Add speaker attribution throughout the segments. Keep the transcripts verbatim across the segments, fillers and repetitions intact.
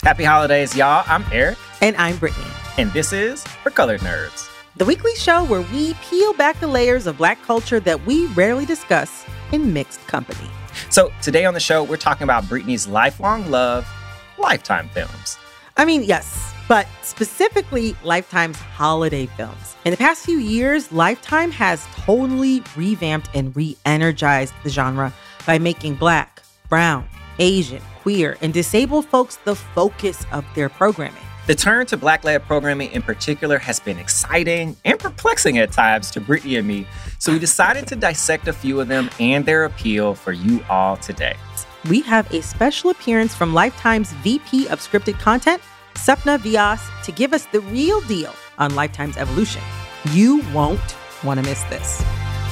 Speaker 1: Happy holidays, y'all. I'm Eric.
Speaker 2: And I'm Brittany.
Speaker 1: And this is For Colored Nerds,
Speaker 2: the weekly show where we peel back the layers of Black culture that we rarely discuss in mixed company.
Speaker 1: So today on the show, we're talking about Brittany's lifelong love, Lifetime films.
Speaker 2: I mean, yes, but specifically Lifetime's holiday films. In the past few years, Lifetime has totally revamped and re-energized the genre by making Black, brown, Asian, queer, and disabled folks the focus of their programming.
Speaker 1: The turn to Black-led programming in particular has been exciting and perplexing at times to Brittany and me, so we decided to dissect a few of them and their appeal for you all today.
Speaker 2: We have a special appearance from Lifetime's V P of Scripted Content, Sapna Vyas, to give us the real deal on Lifetime's evolution. You won't want to miss this.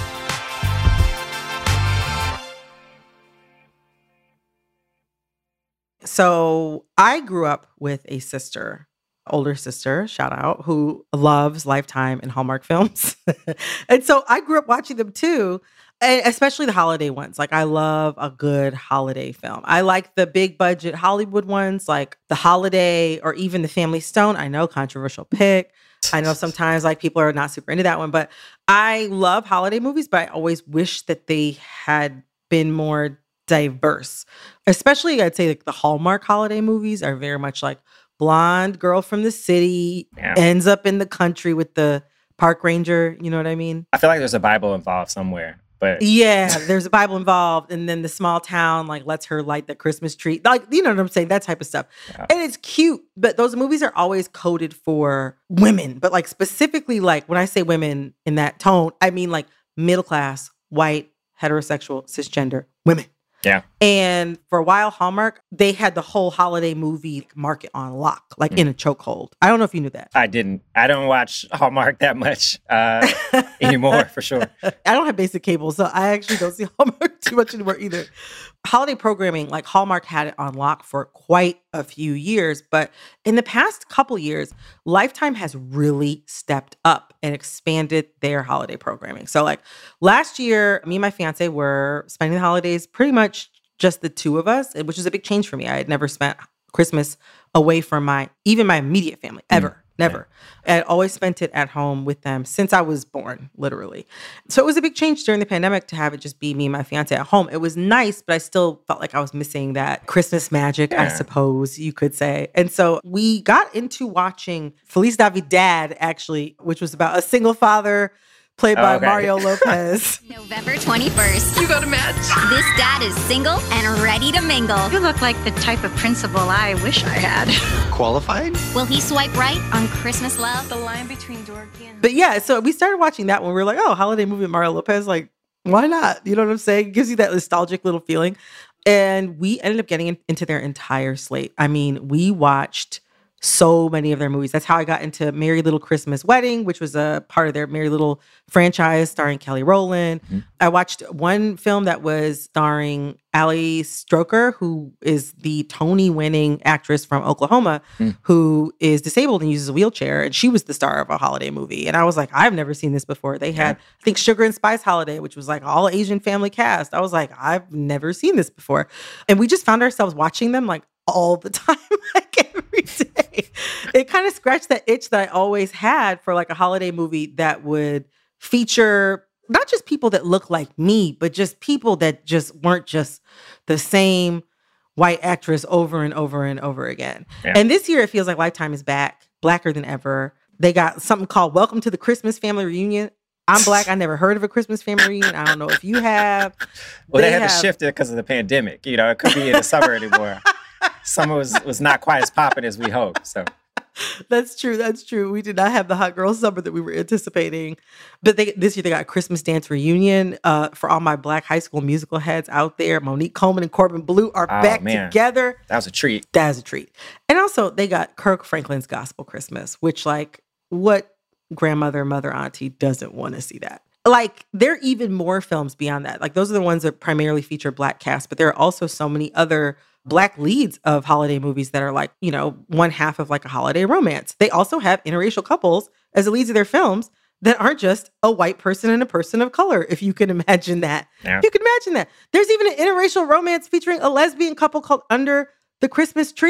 Speaker 2: So I grew up with a sister, older sister, shout out, who loves Lifetime and Hallmark films. And so I grew up watching them too, and especially the holiday ones. Like, I love a good holiday film. I like the big budget Hollywood ones, like The Holiday or even The Family Stone. I know, controversial pick. I know sometimes like people are not super into that one, but I love holiday movies, but I always wish that they had been more diverse. Especially, I'd say, like the Hallmark holiday movies are very much like blonde girl from the city, yeah, ends up in the country with the park ranger. You know what I mean?
Speaker 1: I feel like there's a Bible involved somewhere. But
Speaker 2: yeah, there's a Bible involved. And then the small town like lets her light the Christmas tree. Like, you know what I'm saying? That type of stuff. Yeah. And it's cute. But those movies are always coded for women. But like specifically, like when I say women in that tone, I mean like middle class, white, heterosexual, cisgender women.
Speaker 1: Yeah.
Speaker 2: And for a while, Hallmark, they had the whole holiday movie market on lock, like mm. in a chokehold. I don't know if you knew that.
Speaker 1: I didn't. I don't watch Hallmark that much uh, anymore, for sure.
Speaker 2: I don't have basic cable, so I actually don't see Hallmark too much anymore either. Holiday programming, like Hallmark had it on lock for quite a few years. But in the past couple years, Lifetime has really stepped up and expanded their holiday programming. So like last year, me and my fiance were spending the holidays pretty much just the two of us, which is a big change for me. I had never spent Christmas away from my, even my immediate family, ever. Mm. Never. I had always spent it at home with them since I was born, literally. So it was a big change during the pandemic to have it just be me and my fiance at home. It was nice, but I still felt like I was missing that Christmas magic, yeah. I suppose you could say. And so we got into watching Feliz Navidad, actually, which was about a single father played by okay. Mario Lopez.
Speaker 3: November twenty-first.
Speaker 4: You got a match?
Speaker 3: This dad is single and ready to mingle.
Speaker 4: You look like the type of principal I wish I had.
Speaker 5: Qualified?
Speaker 3: Will he swipe right on Christmas love?
Speaker 4: The line between dorky and...
Speaker 2: But yeah, so we started watching that when we were like, oh, holiday movie with Mario Lopez. Like, why not? You know what I'm saying? It gives you that nostalgic little feeling. And we ended up getting in, into their entire slate. I mean, we watched so many of their movies. That's how I got into Merry Little Christmas Wedding, which was a part of their Merry Little franchise starring Kelly Rowland. Mm-hmm. I watched one film that was starring Ali Stroker, who is the Tony-winning actress from Oklahoma, mm. who is disabled and uses a wheelchair. And she was the star of a holiday movie. And I was like, I've never seen this before. They had, yeah. I think, Sugar and Spice Holiday, which was like all Asian family cast. I was like, I've never seen this before. And we just found ourselves watching them like all the time, like every day. It kind of scratched that itch that I always had for like a holiday movie that would feature not just people that look like me, but just people that just weren't just the same white actress over and over and over again. Yeah. And this year, it feels like Lifetime is back, blacker than ever. They got something called Welcome to the Christmas Family Reunion. I'm Black. I never heard of a Christmas family reunion. I don't know if you have.
Speaker 1: Well, they, they had have... to shift it because of the pandemic. You know, it couldn't be in the summer anymore. Summer was, was not quite as popping as we hoped. So
Speaker 2: that's true. That's true. We did not have the hot girl summer that we were anticipating. But they, this year they got a Christmas dance reunion uh, for all my Black high school musical heads out there. Monique Coleman and Corbin Blue are oh, back man. together.
Speaker 1: That was a treat.
Speaker 2: That was a treat. And also they got Kirk Franklin's Gospel Christmas, which like what grandmother, mother, auntie doesn't want to see that. Like, there are even more films beyond that. Like, those are the ones that primarily feature Black cast, but there are also so many other Black leads of holiday movies that are like, you know, one half of like a holiday romance. They also have interracial couples as the leads of their films that aren't just a white person and a person of color, if you can imagine that. Yeah. You can imagine that. There's even an interracial romance featuring a lesbian couple called Under the Christmas Tree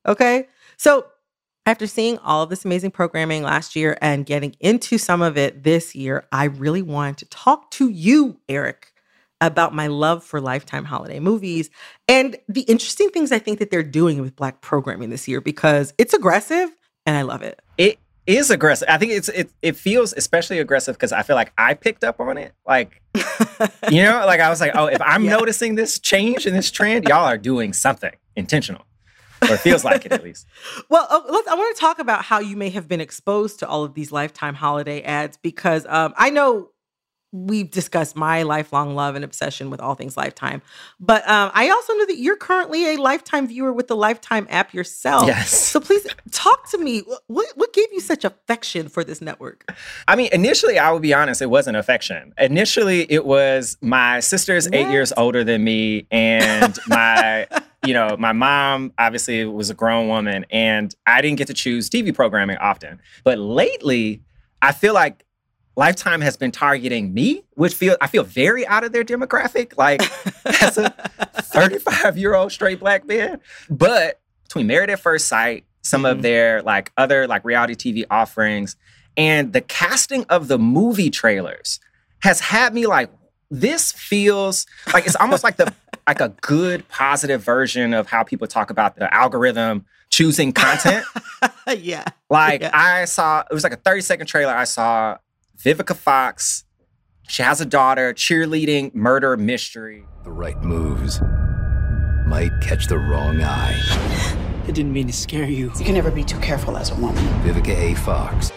Speaker 2: Okay. So after seeing all of this amazing programming last year and getting into some of it this year, I really wanted to talk to you, Eric, about my love for Lifetime holiday movies and the interesting things I think that they're doing with Black programming this year, because it's aggressive and I love it.
Speaker 1: It is aggressive. I think it's it it feels especially aggressive because I feel like I picked up on it. Like, you know, like I was like, oh, if I'm yeah. noticing this change in this trend, y'all are doing something intentional. Or it feels like it, at least.
Speaker 2: Well, oh, let's, I want to talk about how you may have been exposed to all of these Lifetime holiday ads, because um, I know we've discussed my lifelong love and obsession with all things Lifetime. But um, I also know that you're currently a Lifetime viewer with the Lifetime app yourself.
Speaker 1: Yes.
Speaker 2: So please talk to me. What, what gave you such affection for this network?
Speaker 1: I mean, initially, I will be honest, it wasn't affection. Initially, it was my sister's what? eight years older than me, and my... You know, my mom obviously was a grown woman, and I didn't get to choose T V programming often. But lately, I feel like Lifetime has been targeting me, which feel I feel very out of their demographic, like as a thirty-five-year-old straight Black man. But between Married at First Sight, some mm-hmm. of their like other like reality T V offerings, and the casting of the movie trailers has had me like, this feels like it's almost like the like a good, positive version of how people talk about the algorithm choosing content.
Speaker 2: yeah.
Speaker 1: Like
Speaker 2: yeah.
Speaker 1: I saw, it was like a thirty second trailer. I saw Vivica Fox. She has a daughter, cheerleading murder mystery.
Speaker 5: The right moves might catch the wrong eye.
Speaker 6: I didn't mean to scare you.
Speaker 7: You can never be too careful as a woman.
Speaker 5: Vivica A. Fox.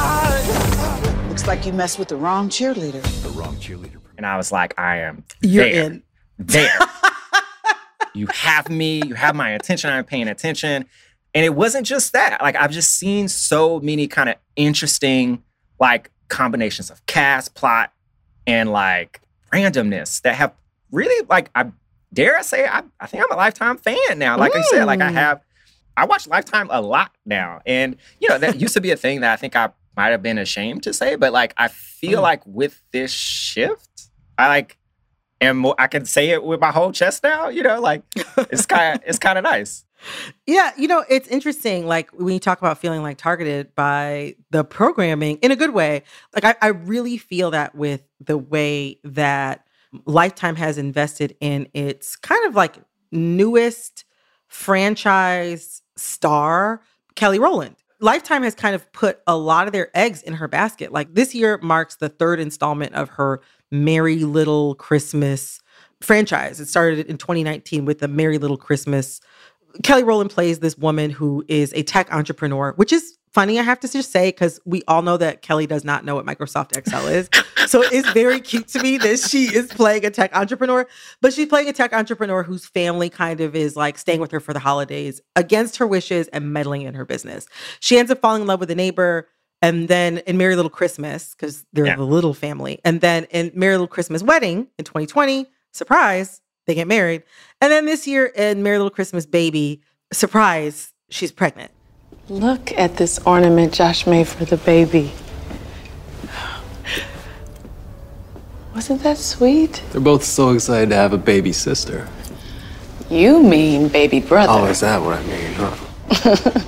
Speaker 7: Ah. Looks like you messed with the wrong cheerleader.
Speaker 5: The wrong cheerleader.
Speaker 1: And I was like, I am
Speaker 2: You're
Speaker 1: there.
Speaker 2: in.
Speaker 1: There. You have me. You have my attention. I'm paying attention. And it wasn't just that. Like, I've just seen so many kind of interesting, like, combinations of cast, plot, and, like, randomness that have really, like, I dare I say, I, I think I'm a Lifetime fan now. Like mm. I said, like, I have, I watch Lifetime a lot now. And, you know, that used to be a thing that I think I might have been ashamed to say. But, like, I feel mm. like with this shift, I, like, am more, I can say it with my whole chest now, you know, like, it's kind of, it's kind of nice.
Speaker 2: Yeah, you know, it's interesting, like, when you talk about feeling, like, targeted by the programming in a good way. Like, I, I really feel that with the way that Lifetime has invested in its kind of, like, newest franchise star, Kelly Rowland. Lifetime has kind of put a lot of their eggs in her basket. Like, this year marks the third installment of her Merry Little Christmas franchise. It started in twenty nineteen with the Merry Little Christmas. Kelly Rowland plays this woman who is a tech entrepreneur, which is funny, I have to just say, because we all know that Kelly does not know what Microsoft Excel is. So it's very cute to me that she is playing a tech entrepreneur, but she's playing a tech entrepreneur whose family kind of is like staying with her for the holidays against her wishes and meddling in her business. She ends up falling in love with a neighbor. And then in Merry Little Christmas, because they're yeah. the little family. And then in Merry Little Christmas Wedding in twenty twenty, surprise, they get married. And then this year in Merry Little Christmas Baby, surprise, she's pregnant.
Speaker 8: Look at this ornament Josh made for the baby. Wasn't that sweet?
Speaker 6: They're both so excited to have a baby sister.
Speaker 8: You mean baby brother.
Speaker 6: Oh, is that what I mean, huh?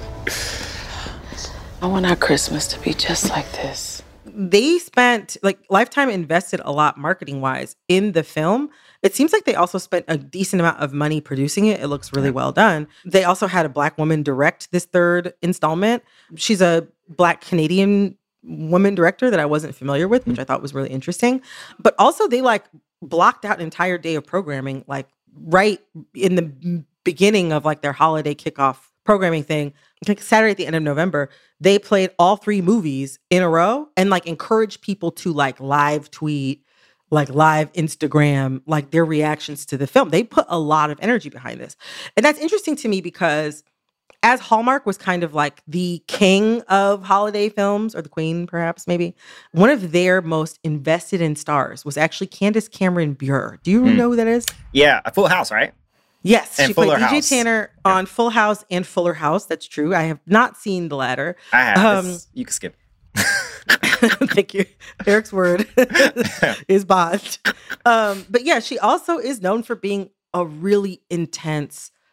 Speaker 8: I want our Christmas to be just like this.
Speaker 2: They spent, like, Lifetime invested a lot marketing-wise in the film. It seems like they also spent a decent amount of money producing it. It looks really well done. They also had a Black woman direct this third installment. She's a Black Canadian woman director that I wasn't familiar with, which I thought was really interesting. But also they, like, blocked out an entire day of programming, like, right in the beginning of, like, their holiday kickoff programming thing. Like Saturday at the end of November, they played all three movies in a row and, like, encouraged people to, like, live tweet, like, live Instagram, like, their reactions to the film. They put a lot of energy behind this. And that's interesting to me because as Hallmark was kind of like the king of holiday films, or the queen perhaps maybe, one of their most invested in stars was actually Candace Cameron Bure. Do you mm. know who that is?
Speaker 1: Yeah, a Full House, right?
Speaker 2: Yes,
Speaker 1: and
Speaker 2: she
Speaker 1: Fuller
Speaker 2: played E J
Speaker 1: House.
Speaker 2: Tanner
Speaker 1: yeah.
Speaker 2: on Full House and Fuller House. That's true. I have not seen the latter.
Speaker 1: I have.
Speaker 2: Um,
Speaker 1: you can skip.
Speaker 2: Thank you. Eric's word is bond. Um, but yeah, she also is known for being a really intense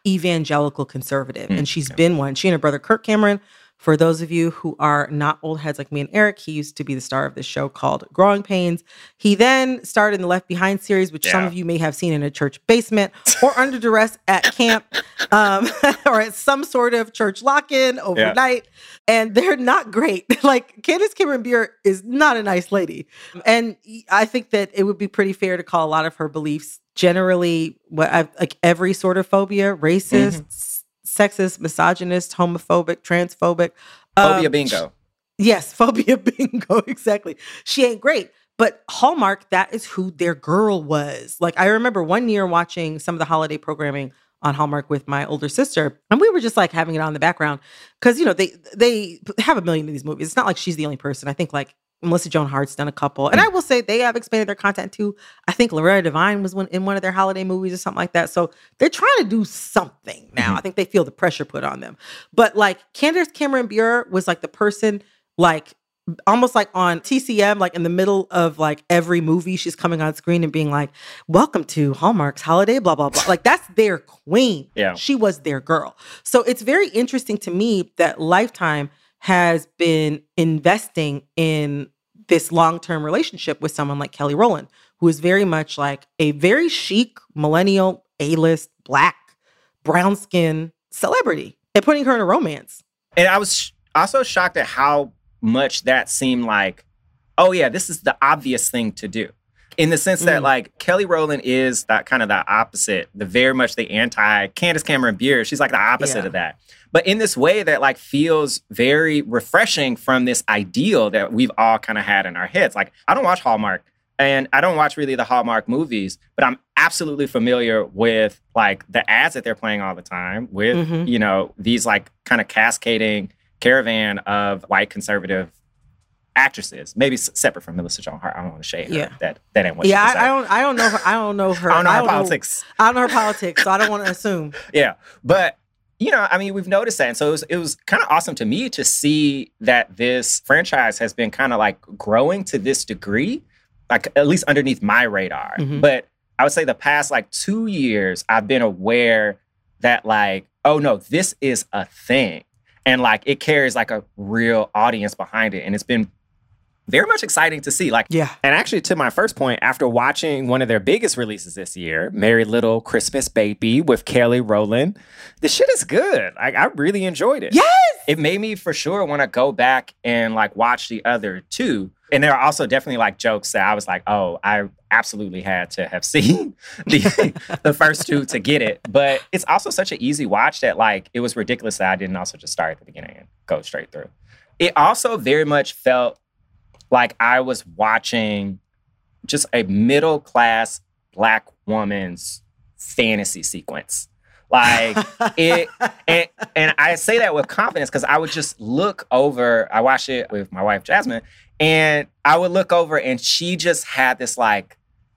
Speaker 2: evangelical conservative. Mm, and she's yeah. been one. She and her brother, Kirk Cameron, for those of you who are not old heads like me and Eric, he used to be the star of this show called Growing Pains. He then starred in the Left Behind series, which yeah. some of you may have seen in a church basement or under duress at camp um, or at some sort of church lock-in overnight. Yeah. And they're not great. Like, Candace Cameron Bure is not a nice lady. And I think that it would be pretty fair to call a lot of her beliefs generally what I've, like every sort of phobia, racist, mm-hmm. sexist, misogynist, homophobic, transphobic.
Speaker 1: Phobia
Speaker 2: um,
Speaker 1: bingo.
Speaker 2: Yes, phobia bingo, exactly. She ain't great. But Hallmark, that is who their girl was. Like, I remember one year watching some of the holiday programming on Hallmark with my older sister, and we were just like having it on in the background. Because, you know, they they have a million of these movies. It's not like she's the only person. I think like Melissa Joan Hart's done a couple. And I will say they have expanded their content too. I think Loretta Devine was one, in one of their holiday movies or something like that. So they're trying to do something now. Mm-hmm. I think they feel the pressure put on them. But like Candace Cameron Bure was like the person like almost like on T C M, like in the middle of like every movie, she's coming on screen and being like, welcome to Hallmark's holiday, blah, blah, blah. Like that's their queen.
Speaker 1: Yeah.
Speaker 2: She was their girl. So it's very interesting to me that Lifetime has been investing in this long-term relationship with someone like Kelly Rowland, who is very much like a very chic, millennial, A-list, black, brown skin celebrity and putting her in a romance.
Speaker 1: And I was sh- also shocked at how much that seemed like, oh yeah, this is the obvious thing to do. In the sense that mm. like Kelly Rowland is that kind of the opposite, the very much the anti Candace Cameron Bure. She's like the opposite yeah. of that. But in this way that like feels very refreshing from this ideal that we've all kind of had in our heads. Like I don't watch Hallmark and I don't watch really the Hallmark movies, but I'm absolutely familiar with like the ads that they're playing all the time with, mm-hmm. you know, these like kind of cascading caravan of white conservative actresses, maybe s- separate from Melissa Joan Hart. I don't want to shade her.
Speaker 2: Yeah.
Speaker 1: That that ain't what
Speaker 2: yeah,
Speaker 1: she
Speaker 2: I, I don't. I don't know her. I don't know her.
Speaker 1: I don't know her
Speaker 2: I don't
Speaker 1: politics.
Speaker 2: Know, I don't know her politics, so I don't want to assume.
Speaker 1: Yeah, but you know, I mean, we've noticed that, and so it was, it was kind of awesome to me to see that this franchise has been kind of like growing to this degree, like at least underneath my radar. Mm-hmm. But I would say the past like two years, I've been aware that like, oh no, this is a thing. And like it carries like a real audience behind it. And it's been very much exciting to see. Like,
Speaker 2: yeah.
Speaker 9: And actually, to my first point, after watching one of their biggest releases this year, Merry Little Christmas Baby with Kelly Rowland, the shit is good. Like, I really enjoyed it.
Speaker 2: Yes!
Speaker 1: It made me for sure want to go back and like watch the other two. And there are also definitely like jokes that I was like, oh, I absolutely had to have seen the, the first two to get it. But it's also such an easy watch that like it was ridiculous that I didn't also just start at the beginning and go straight through. It also very much felt like I was watching just a middle-class Black woman's fantasy sequence. Like it, and, and I say that with confidence because I would just look over, I watched it with my wife, Jasmine, and I would look over and she just had this like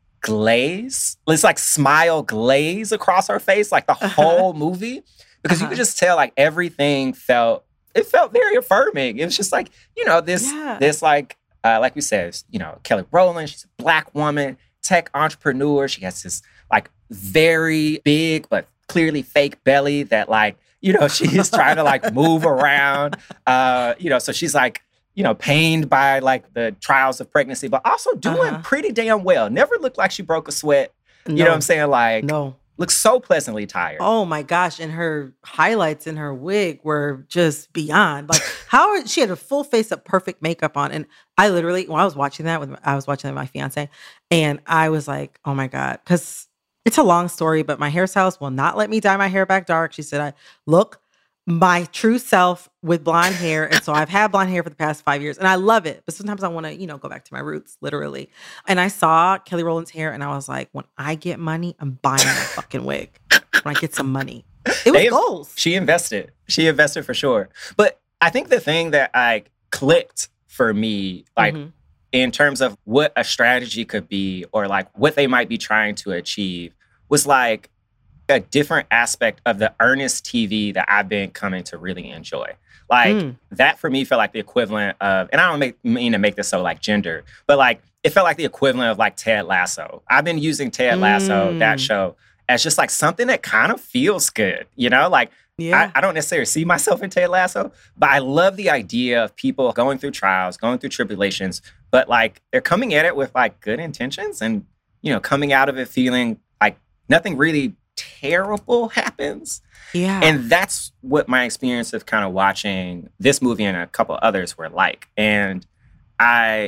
Speaker 1: glaze, this like smile glaze across her face, like the whole movie, because uh-huh. you could just tell like everything felt, it felt very affirming. It was just like, you know, this, yeah. this like, Uh, like we said, you know, Kelly Rowland, she's a Black woman, tech entrepreneur. She has this like very big but clearly fake belly that like, you know, she is trying to like move around. Uh, you know, so she's like, you know, pained by like the trials of pregnancy, but also doing uh-huh. pretty damn well. Never looked like she broke a sweat. No. You know what I'm saying? Like,
Speaker 2: no.
Speaker 1: Looks so pleasantly tired.
Speaker 2: Oh my gosh. And her highlights in her wig were just beyond. Like how she had a full face of perfect makeup on. And I literally, when I was watching that with, I was watching that with my fiance and I was like, oh my God. Cause it's a long story, but my hairstylist will not let me dye my hair back dark. She said, I look my true self with blonde hair. And so I've had blonde hair for the past five years and I love it. But sometimes I want to, you know, go back to my roots, literally. And I saw Kelly Rowland's hair and I was like, when I get money, I'm buying a fucking wig. When I get some money. It was they, goals.
Speaker 1: She invested. She invested for sure. But I think the thing that I clicked for me, like mm-hmm. in terms of what a strategy could be or like what they might be trying to achieve was like, a different aspect of the earnest T V that I've been coming to really enjoy. Like mm. that for me felt like the equivalent of, and I don't make, mean to make this so like gender, but like it felt like the equivalent of like Ted Lasso. I've been using Ted Lasso, mm. that show, as just like something that kind of feels good, you know? Like,
Speaker 2: Yeah.
Speaker 1: I, I don't necessarily see myself in Ted Lasso, but I love the idea of people going through trials, going through tribulations, but like they're coming at it with like good intentions and, you know, coming out of it feeling like nothing really terrible happens.
Speaker 2: Yeah.
Speaker 1: And that's what my experience of kind of watching this movie and a couple others were like. And I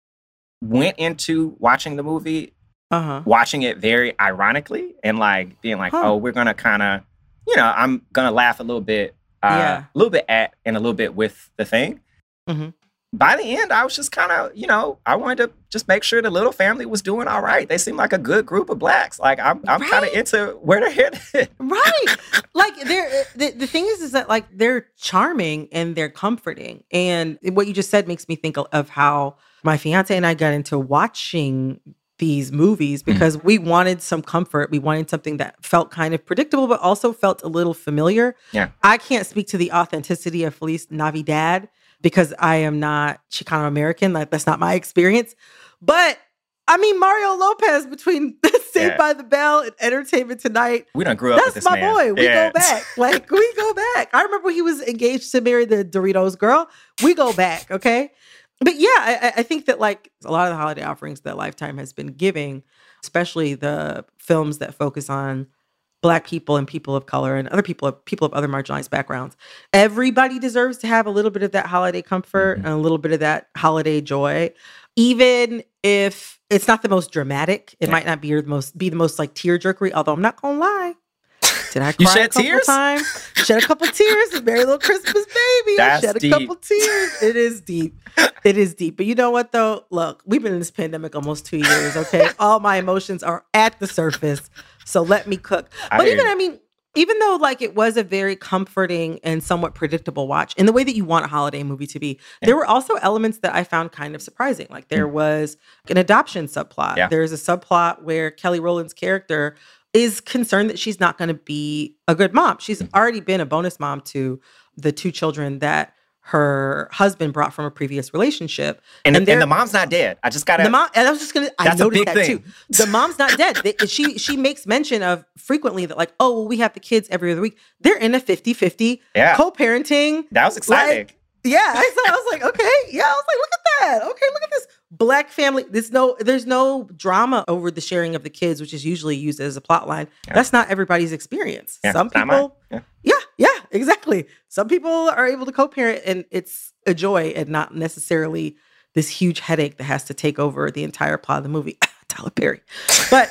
Speaker 1: went into watching the movie,
Speaker 2: uh-huh.
Speaker 1: watching it very ironically and like being like, huh. oh, we're going to kind of, you know, I'm going to laugh a little bit, uh,
Speaker 2: Yeah.
Speaker 1: a little bit at and a little bit with the thing.
Speaker 2: Mhm.
Speaker 1: By the end, I was just kind of, you know, I wanted to just make sure the little family was doing all right. They seemed like a good group of Blacks. Like, I'm I'm kind of
Speaker 2: Right.
Speaker 1: into where they're headed.
Speaker 2: Right. Like they're the, the thing is is that like they're charming and they're comforting. And what you just said makes me think of how my fiance and I got into watching these movies because we wanted some comfort. We wanted something that felt kind of predictable, but also felt a little familiar.
Speaker 1: Yeah.
Speaker 2: I can't speak to the authenticity of Feliz Navidad because I am not Chicano American. Like that's not my experience. But I mean, Mario Lopez between Saved
Speaker 1: Yeah.
Speaker 2: by the Bell and Entertainment Tonight.
Speaker 1: We done grew up with
Speaker 2: That's
Speaker 1: this
Speaker 2: my
Speaker 1: man.
Speaker 2: boy. We
Speaker 1: Yeah.
Speaker 2: go back. Like we go back. I remember he was engaged to marry the Doritos girl. We go back. Okay. But yeah, I, I think that like a lot of the holiday offerings that Lifetime has been giving, especially the films that focus on Black people and people of color and other people, people of other marginalized backgrounds, everybody deserves to have a little bit of that holiday comfort
Speaker 1: Mhm.
Speaker 2: and a little bit of that holiday joy, even if it's not the most dramatic. It
Speaker 1: Yeah.
Speaker 2: might not be your most be the most like tearjerkery. Although I'm not gonna lie, did I cry
Speaker 1: You
Speaker 2: a
Speaker 1: shed
Speaker 2: couple
Speaker 1: tears?
Speaker 2: times? Shed a couple tears. A Merry Little Christmas Baby.
Speaker 1: That's
Speaker 2: I shed a
Speaker 1: deep.
Speaker 2: couple tears. It is deep. It is deep. But you know what though? Look, we've been in this pandemic almost two years. Okay, all my emotions are at the surface. So let me cook.
Speaker 1: I
Speaker 2: But
Speaker 1: hear
Speaker 2: even
Speaker 1: you.
Speaker 2: I mean. Even though like it was a very comforting and somewhat predictable watch in the way that you want a holiday movie to be, there were also elements that I found kind of surprising. Like there was an adoption subplot.
Speaker 1: Yeah.
Speaker 2: There's a subplot where Kelly Rowland's character is concerned that she's not going to be a good mom. She's already been a bonus mom to the two children that her husband brought from a previous relationship.
Speaker 1: And,
Speaker 2: And
Speaker 1: the, and
Speaker 2: they're-
Speaker 1: the mom's not dead. I just got to.
Speaker 2: The mom, and I was just gonna. I
Speaker 1: That's a
Speaker 2: noticed
Speaker 1: big
Speaker 2: that
Speaker 1: thing.
Speaker 2: too. The mom's not dead. They, she she makes mention of frequently that like, oh, well, we have the kids every other week. They're in a fifty-fifty
Speaker 1: Yeah.
Speaker 2: co-parenting.
Speaker 1: That was exciting.
Speaker 2: Like, yeah, I, saw, I was like, okay, yeah, I was like, look at that. Okay, look at this Black family. There's no there's no drama over the sharing of the kids, which is usually used as a plot line.
Speaker 1: Yeah.
Speaker 2: That's not everybody's experience.
Speaker 1: Yeah,
Speaker 2: Some
Speaker 1: not mine.
Speaker 2: people,
Speaker 1: Yeah.
Speaker 2: yeah, yeah, exactly. Some people are able to co-parent, and it's a joy, and not necessarily this huge headache that has to take over the entire plot of the movie. Tyler Perry, but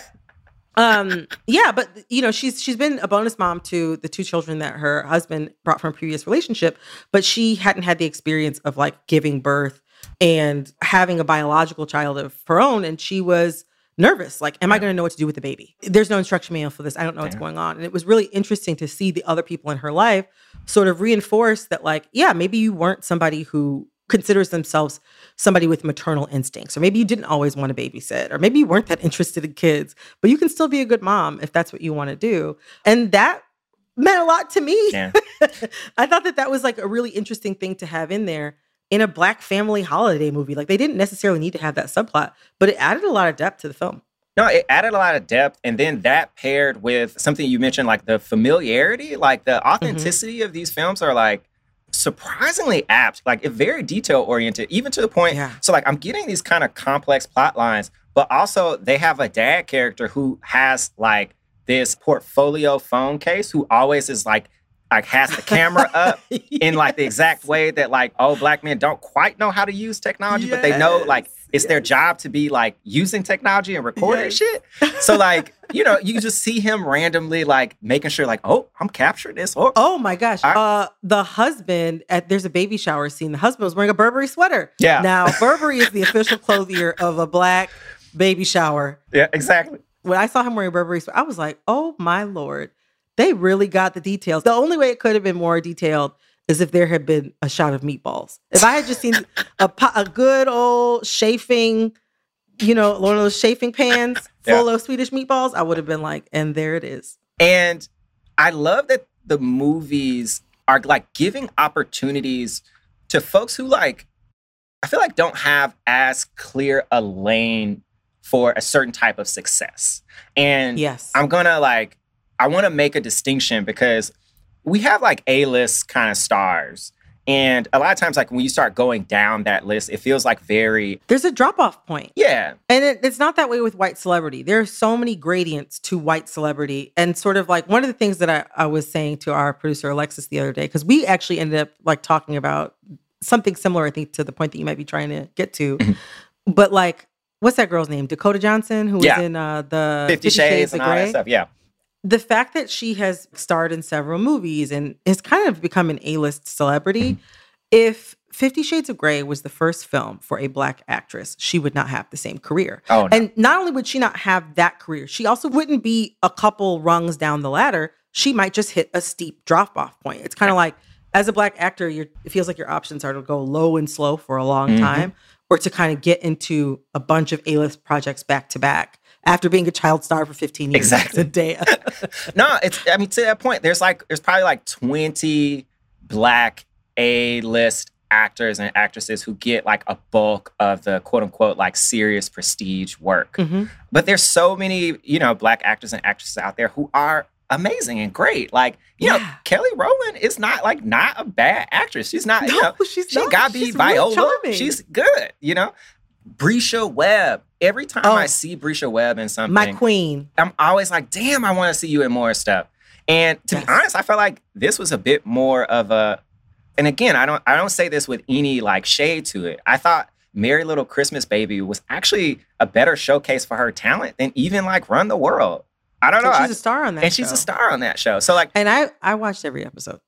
Speaker 2: um, yeah, but you know, she's she's been a bonus mom to the two children that her husband brought from a previous relationship, but she hadn't had the experience of like giving birth and having a biological child of her own, and she was nervous. Like, am I going to know what to do with the baby? There's no instruction manual for this. I don't know what's
Speaker 1: Yeah.
Speaker 2: going on. And it was really interesting to see the other people in her life sort of reinforce that, like, yeah, maybe you weren't somebody who considers themselves somebody with maternal instincts, or maybe you didn't always want to babysit, or maybe you weren't that interested in kids, but you can still be a good mom if that's what you want to do. And that meant a lot to me.
Speaker 1: Yeah.
Speaker 2: I thought that that was like a really interesting thing to have in there in a Black family holiday movie. Like they didn't necessarily need to have that subplot, but it added a lot of depth to the film.
Speaker 1: No, it added a lot of depth. And then that paired with something you mentioned, like the familiarity, like the authenticity of these films are like surprisingly apt, like very detail oriented, even to the point.
Speaker 2: Yeah.
Speaker 1: So like I'm getting these kind of complex plot lines, but also they have a dad character who has like this portfolio phone case who always is like, like has the camera up in like the exact way that like, oh, Black men don't quite know how to use technology, but they know like it's their job to be like using technology and recording
Speaker 2: Yes.
Speaker 1: shit. So like, you know, you just see him randomly like making sure like, oh, I'm capturing this. Or,
Speaker 2: Oh my gosh.
Speaker 1: I-
Speaker 2: Uh, the husband, at there's a baby shower scene. The husband was wearing a Burberry sweater.
Speaker 1: Yeah.
Speaker 2: Now, Burberry is the official clothier of a Black baby shower.
Speaker 1: yeah, exactly.
Speaker 2: When I saw him wearing a Burberry sweater, I was like, oh my Lord. They really got the details. The only way it could have been more detailed is if there had been a shot of meatballs. If I had just seen a, po- a good old chafing, you know, one of those chafing pans full
Speaker 1: Yeah.
Speaker 2: of Swedish meatballs, I would have been like, and there it is.
Speaker 1: And I love that the movies are like giving opportunities to folks who like, I feel like don't have as clear a lane for a certain type of success. And
Speaker 2: yes.
Speaker 1: I'm gonna like, I wanna make a distinction because we have like A-list kind of stars. And a lot of times, like when you start going down that list, it feels like very...
Speaker 2: There's a drop-off point.
Speaker 1: Yeah.
Speaker 2: And it, it's not that way with white celebrity. There are so many gradients to white celebrity. And sort of like one of the things that I, I was saying to our producer, Alexis, the other day, because we actually ended up like talking about something similar, I think, to the point that you might be trying to get to.
Speaker 1: Mm-hmm.
Speaker 2: But like, what's that girl's name? Dakota Johnson, who
Speaker 1: yeah.
Speaker 2: was in uh, the
Speaker 1: Fifty, Fifty Shades, Shades and all that stuff, yeah.
Speaker 2: The fact that she has starred in several movies and has kind of become an A-list celebrity, mm-hmm. if Fifty Shades of Grey was the first film for a Black actress, she would not have the same career.
Speaker 1: Oh, no.
Speaker 2: And not only would she not have that career, she also wouldn't be a couple rungs down the ladder. She might just hit a steep drop-off point. It's kind of like, as a Black actor, you're, it feels like your options are to go low and slow for a long mm-hmm. time, or to kind of get into a bunch of A-list projects back-to-back. After being a child star for fifteen years.
Speaker 1: Exactly.
Speaker 2: Day.
Speaker 1: No, it's, I mean, to that point, there's like, there's probably like twenty Black A-list actors and actresses who get like a bulk of the quote unquote, like serious prestige work.
Speaker 2: Mm-hmm.
Speaker 1: But there's so many, you know, Black actors and actresses out there who are amazing and great. Like, you
Speaker 2: yeah.
Speaker 1: know, Kelly Rowland is not like not a bad actress. She's not,
Speaker 2: no,
Speaker 1: you know,
Speaker 2: she's
Speaker 1: she
Speaker 2: not.
Speaker 1: got to be
Speaker 2: she's
Speaker 1: Viola.
Speaker 2: Really
Speaker 1: she's good, you know. Brescia Webb. Every time
Speaker 2: oh,
Speaker 1: I see Brescia Webb in something,
Speaker 2: my queen,
Speaker 1: I'm always like, damn, I want to see you in more stuff. And to yes. be honest, I felt like this was a bit more of a, and again, I don't I don't say this with any like shade to it. I thought Merry Little Christmas Baby was actually a better showcase for her talent than even like Run the World. I don't
Speaker 2: so
Speaker 1: know.
Speaker 2: She's
Speaker 1: I,
Speaker 2: a star on that
Speaker 1: and
Speaker 2: show.
Speaker 1: she's a star on that show. So like,
Speaker 2: and I I watched every episode.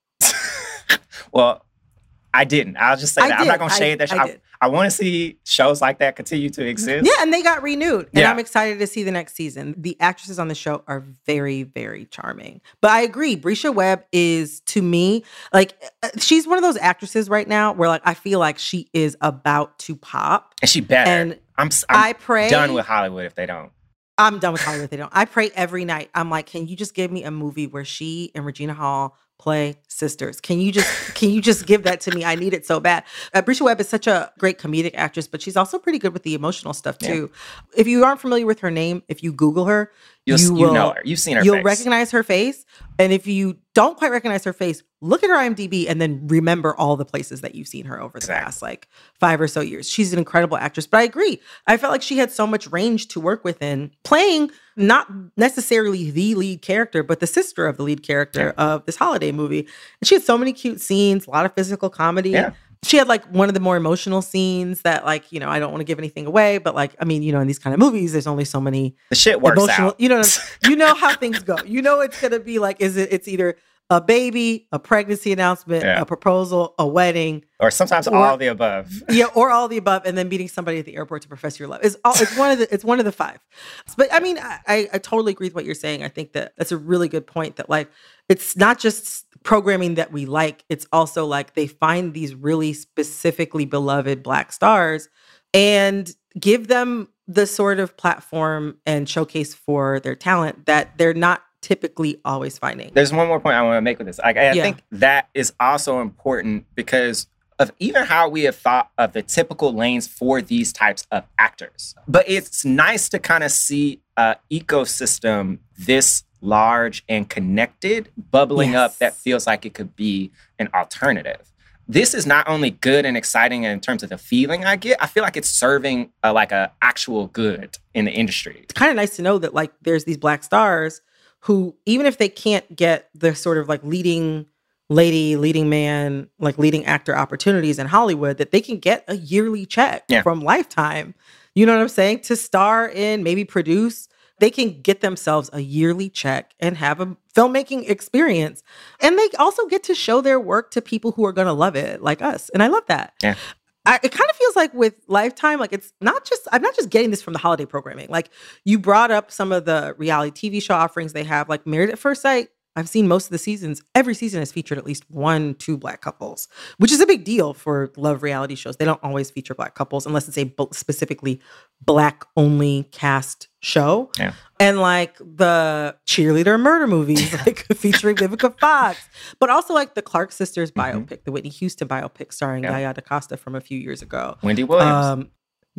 Speaker 1: Well, I didn't. I'll just say
Speaker 2: I
Speaker 1: that.
Speaker 2: did.
Speaker 1: I'm not going to shade
Speaker 2: I,
Speaker 1: that show.
Speaker 2: I,
Speaker 1: I, I want to see shows like that continue to exist.
Speaker 2: Yeah, and they got renewed. And
Speaker 1: yeah.
Speaker 2: I'm excited to see the next season. The actresses on the show are very, very charming. But I agree. Brescia Webb is, to me, like, she's one of those actresses right now where, like, I feel like she is about to pop.
Speaker 1: And she better.
Speaker 2: And
Speaker 1: I'm, I'm
Speaker 2: I pray,
Speaker 1: done with Hollywood if they don't.
Speaker 2: I'm done with Hollywood if they don't. I pray every night. I'm like, can you just give me a movie where she and Regina Hall play sisters? Can you just can you just give that to me? I need it so bad. Uh, Brescia Webb is such a great comedic actress, but she's also pretty good with the emotional stuff too. Yeah. If you aren't familiar with her name, if you Google her,
Speaker 1: You'll,
Speaker 2: you,
Speaker 1: you
Speaker 2: will,
Speaker 1: know her. You've seen her
Speaker 2: You'll
Speaker 1: face.
Speaker 2: recognize her face. And if you don't quite recognize her face, look at her IMDb and then remember all the places that you've seen her over the exactly. past like five or so years. She's an incredible actress. But I agree. I felt like she had so much range to work within, playing not necessarily the lead character, but the sister of the lead character yeah. of this holiday movie. And she had so many cute scenes, a lot of physical comedy.
Speaker 1: Yeah.
Speaker 2: She had like one of the more emotional scenes that like, you know, I don't want to give anything away, but like, I mean, you know, in these kind of movies, there's only so many.
Speaker 1: The shit works
Speaker 2: emotional,
Speaker 1: out.
Speaker 2: You know, you know how things go. You know, it's going to be like, is it, it's either a baby, a pregnancy announcement, yeah. a proposal, a wedding.
Speaker 1: Or sometimes or, all of the above.
Speaker 2: Yeah, or all of the above, and then meeting somebody at the airport to profess your love. It's all, it's one of the it's one of the five. But I mean, I, I totally agree with what you're saying. I think that that's a really good point, that like it's not just programming that we like, it's also like they find these really specifically beloved Black stars and give them the sort of platform and showcase for their talent that they're not typically always finding.
Speaker 1: There's one more point I want to make with this. Like, I
Speaker 2: yeah.
Speaker 1: think that is also important because of even how we have thought of the typical lanes for these types of actors. But it's nice to kind of see an ecosystem this large and connected bubbling
Speaker 2: yes.
Speaker 1: up that feels like it could be an alternative. This is not only good and exciting in terms of the feeling I get, I feel like it's serving a, like a actual good in the industry.
Speaker 2: It's kind of nice to know that like there's these Black stars who, even if they can't get the sort of like leading lady, leading man, like leading actor opportunities in Hollywood, that they can get a yearly check
Speaker 1: yeah.
Speaker 2: from Lifetime. You know what I'm saying? To star in, maybe produce. They can get themselves a yearly check and have a filmmaking experience. And they also get to show their work to people who are going to love it, like us. And I love that.
Speaker 1: Yeah.
Speaker 2: I, it kind of feels like with Lifetime, like it's not just, I'm not just getting this from the holiday programming. Like you brought up some of the reality T V show offerings they have, like Married at First Sight. I've seen most of the seasons. Every season has featured at least one, two Black couples, which is a big deal for love reality shows. They don't always feature Black couples unless it's a specifically Black only cast show.
Speaker 1: Yeah.
Speaker 2: And like the Cheerleader murder movies, like featuring Vivica Fox, but also like the Clark sisters biopic, mm-hmm. the Whitney Houston biopic starring yeah. Yaya DaCosta from a few years ago.
Speaker 1: Wendy Williams. Um,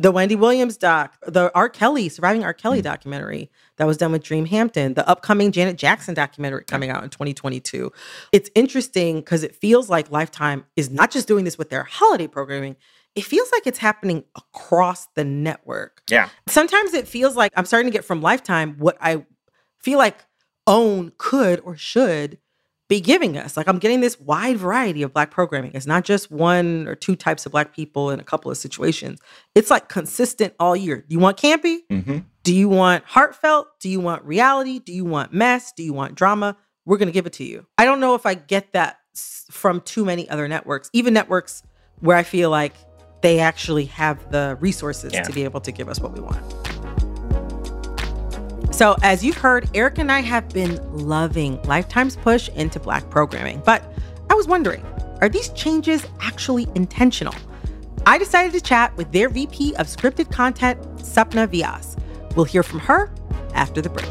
Speaker 2: The Wendy Williams doc, the R. Kelly, Surviving R. Kelly mm. documentary that was done with Dream Hampton, the upcoming Janet Jackson documentary coming out in twenty twenty-two. It's interesting because it feels like Lifetime is not just doing this with their holiday programming. It feels like it's happening across the network.
Speaker 1: Yeah.
Speaker 2: Sometimes it feels like I'm starting to get from Lifetime what I feel like OWN could or should be giving us. Like I'm getting this wide variety of Black programming. It's not just one or two types of Black people in a couple of situations. It's like consistent all year. Do you want campy?
Speaker 1: Mm-hmm.
Speaker 2: Do you want heartfelt? Do you want reality? Do you want mess? Do you want drama? We're going to give it to you. I don't know if I get that from too many other networks, even networks where I feel like they actually have the resources yeah. to be able to give us what we want. So as you've heard, Eric and I have been loving Lifetime's push into Black programming. But I was wondering, are these changes actually intentional? I decided to chat with their V P of Scripted Content, Sapna Vyas. We'll hear from her after the break.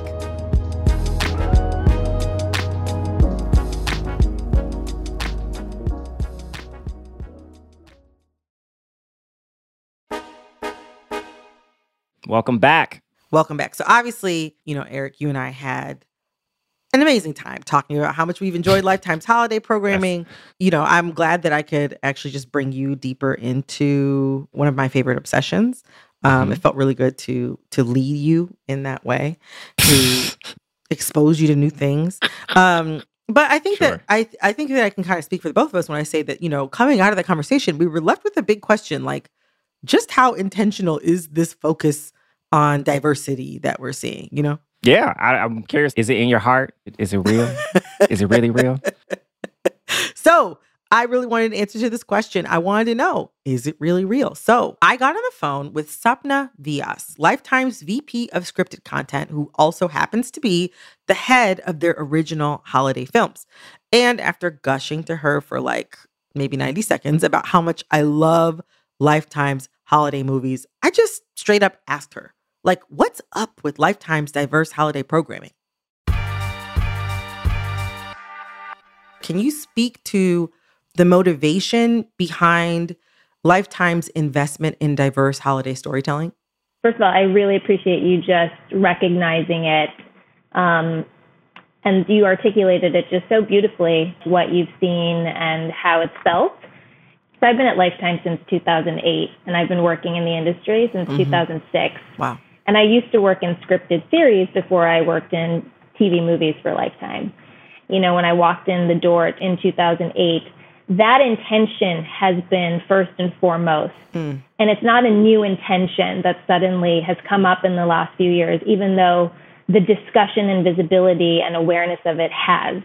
Speaker 1: Welcome back.
Speaker 2: Welcome back. So obviously, you know, Eric, you and I had an amazing time talking about how much we've enjoyed Lifetime's holiday programming. Yes. You know, I'm glad that I could actually just bring you deeper into one of my favorite obsessions. Um, mm-hmm. It felt really good to to lead you in that way, to expose you to new things. Um, but I think sure. that I I think that I can kind of speak for the both of us when I say that, you know, coming out of that conversation, we were left with a big question, like, just how intentional is this focus on diversity that we're seeing, you know?
Speaker 1: Yeah, I, I'm curious. Is it in your heart? Is it real? Is it really real?
Speaker 2: So I really wanted an answer to this question. I wanted to know, is it really real? So I got on the phone with Sapna Vyas, Lifetime's V P of Scripted Content, who also happens to be the head of their original holiday films. And after gushing to her for like maybe ninety seconds about how much I love Lifetime's holiday movies, I just straight up asked her, like, what's up with Lifetime's diverse holiday programming? Can you speak to the motivation behind Lifetime's investment in diverse holiday storytelling?
Speaker 10: First of all, I really appreciate you just recognizing it. Um, and you articulated it just so beautifully, what you've seen and how it's felt. So I've been at Lifetime since two thousand eight, and I've been working in the industry since mm-hmm. two thousand six.
Speaker 2: Wow.
Speaker 10: And I used to work in scripted series before I worked in T V movies for Lifetime. You know, when I walked in the door in two thousand eight, that intention has been first and foremost. Mm. And it's not a new intention that suddenly has come up in the last few years, even though the discussion and visibility and awareness of it has.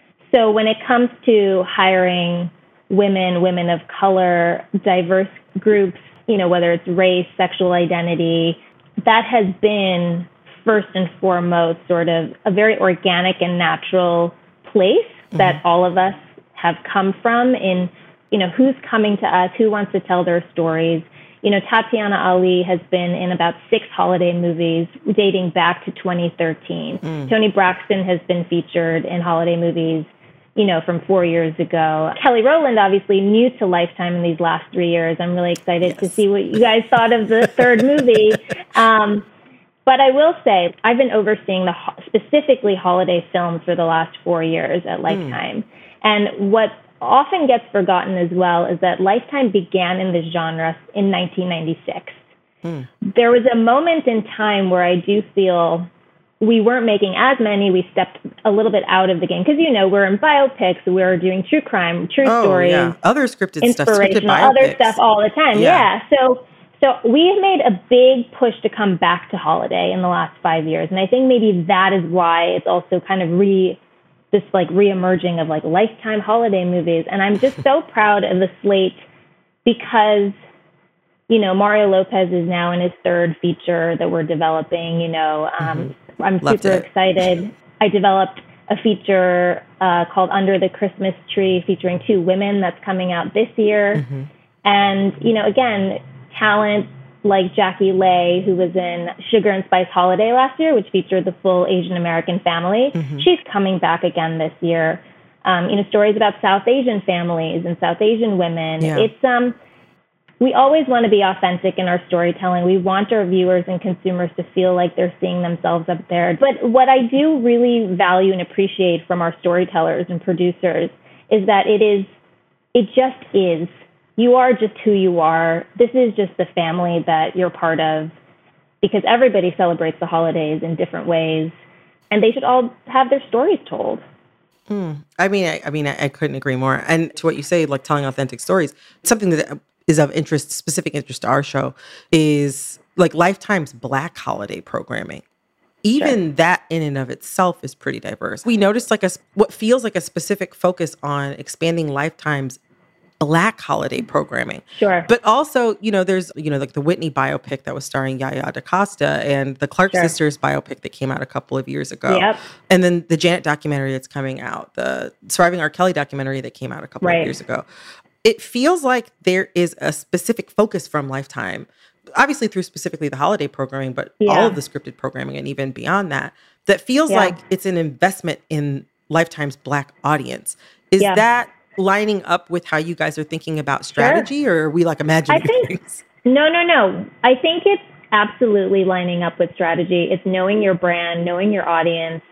Speaker 10: So when it comes to hiring women, women of color, diverse groups, you know, whether it's race, sexual identity, that has been first and foremost sort of a very organic and natural place mm-hmm. that all of us have come from in, you know, who's coming to us, who wants to tell their stories. You know, Tatiana Ali has been in about six holiday movies dating back to twenty thirteen. Mm. Toni Braxton has been featured in holiday movies, you know, from four years ago. Kelly Rowland, obviously new to Lifetime in these last three years. I'm really excited yes. to see what you guys thought of the third movie. Um, but I will say, I've been overseeing the ho- specifically holiday films for the last four years at Lifetime. Mm. And what often gets forgotten as well is that Lifetime began in this genre in nineteen ninety-six. Mm. There was a moment in time where I do feel we weren't making as many. We stepped a little bit out of the game because, you know, we're in biopics, we're doing true crime, true
Speaker 2: oh,
Speaker 10: stories,
Speaker 2: yeah. other scripted stuff, scripted biopics.
Speaker 10: Other stuff all the time. Yeah. yeah. So, so we've made a big push to come back to holiday in the last five years, and I think maybe that is why it's also kind of re this like reemerging of like Lifetime holiday movies. And I'm just so proud of the slate because, you know, Mario Lopez is now in his third feature that we're developing. You know, um, mm-hmm. I'm
Speaker 2: Loved
Speaker 10: super
Speaker 2: it.
Speaker 10: excited. I developed a feature uh, called Under the Christmas Tree featuring two women that's coming out this year. Mm-hmm. And, you know, again, talent like Jackie Lay, who was in Sugar and Spice Holiday last year, which featured the full Asian American family. Mm-hmm. She's coming back again this year. Um, you know, stories about South Asian families and South Asian women.
Speaker 2: Yeah.
Speaker 10: It's, um, we always want to be authentic in our storytelling. We want our viewers and consumers to feel like they're seeing themselves up there. But what I do really value and appreciate from our storytellers and producers is that it is, it just is. You are just who you are. This is just the family that you're part of, because everybody celebrates the holidays in different ways, and they should all have their stories told.
Speaker 2: Mm. I mean, I, I mean, I, I couldn't agree more. And to what you say, like telling authentic stories, something that is of interest, specific interest to our show, is like Lifetime's Black holiday programming. Even sure. that in and of itself is pretty diverse. We noticed like a what feels like a specific focus on expanding Lifetime's Black holiday programming.
Speaker 10: Sure.
Speaker 2: But also, you know, there's, you know, like the Whitney biopic that was starring Yaya DaCosta, and the Clark sure. sisters biopic that came out a couple of years ago.
Speaker 10: Yep.
Speaker 2: And then the Janet documentary that's coming out, the Surviving R. Kelly documentary that came out a couple
Speaker 10: right.
Speaker 2: of years ago. It feels like there is a specific focus from Lifetime, obviously through specifically the holiday programming, but yeah. all of the scripted programming and even beyond that, that feels yeah. like it's an investment in Lifetime's Black audience. Is yeah. that lining up with how you guys are thinking about strategy, sure. or are we like imagining
Speaker 10: I think,
Speaker 2: things?
Speaker 10: No, no, no. I think it's absolutely lining up with strategy. It's knowing your brand, knowing your audience.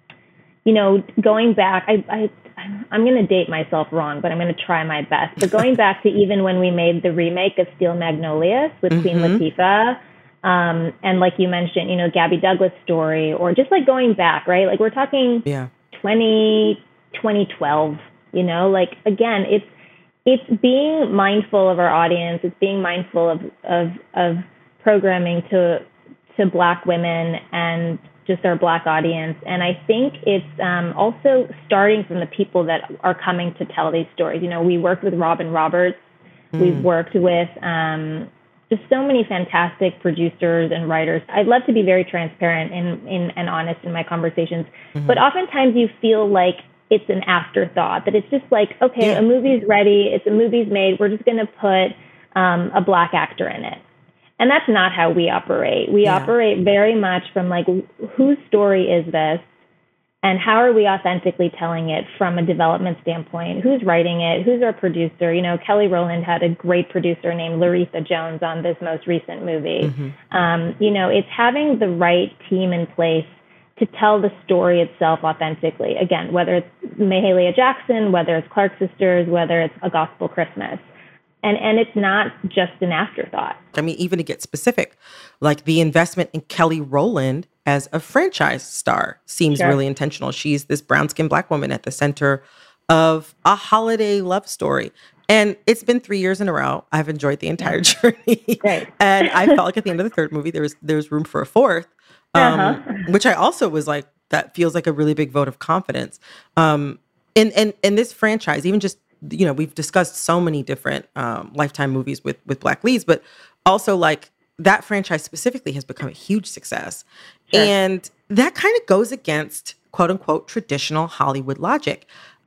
Speaker 10: You know, going back, I, I I'm going to date myself wrong, but I'm going to try my best. But going back to even when we made the remake of Steel Magnolias with mm-hmm. Queen Latifah, um, and like you mentioned, you know, Gabby Douglas' story, or just like going back, right? Like we're talking
Speaker 2: yeah.
Speaker 10: twenty, twenty twelve, you know, like again, it's it's being mindful of our audience. It's being mindful of of, of programming to to Black women and just our Black audience. And I think it's um, also starting from the people that are coming to tell these stories. You know, we worked with Robin Roberts. Mm. We've worked with um, just so many fantastic producers and writers. I'd love to be very transparent and, and, and honest in my conversations. Mm-hmm. But oftentimes you feel like it's an afterthought, that it's just like, okay, yeah. a movie's ready. It's a movie's made. We're just going to put um, a Black actor in it. And that's not how we operate. We yeah. operate very much from like, whose story is this? And how are we authentically telling it from a development standpoint? Who's writing it? Who's our producer? You know, Kelly Rowland had a great producer named Laretha Jones on this most recent movie. Mm-hmm. Um, you know, it's having the right team in place to tell the story itself authentically. Again, whether it's Mahalia Jackson, whether it's Clark Sisters, whether it's A Gospel Christmas. And and it's not just an afterthought.
Speaker 2: I mean, even to get specific, like the investment in Kelly Rowland as a franchise star seems sure. really intentional. She's this brown-skinned Black woman at the center of a holiday love story. And it's been three years in a row. I've enjoyed the entire journey.
Speaker 10: Right.
Speaker 2: And I felt like at the end of the third movie, there was there was room for a fourth, um, uh-huh. which I also was like, that feels like a really big vote of confidence. Um, and, and, and this franchise, even just, you know, we've discussed so many different um, Lifetime movies with with Black leads, but also like that franchise specifically has become a huge success. Sure. And that kind of goes against quote unquote traditional Hollywood logic.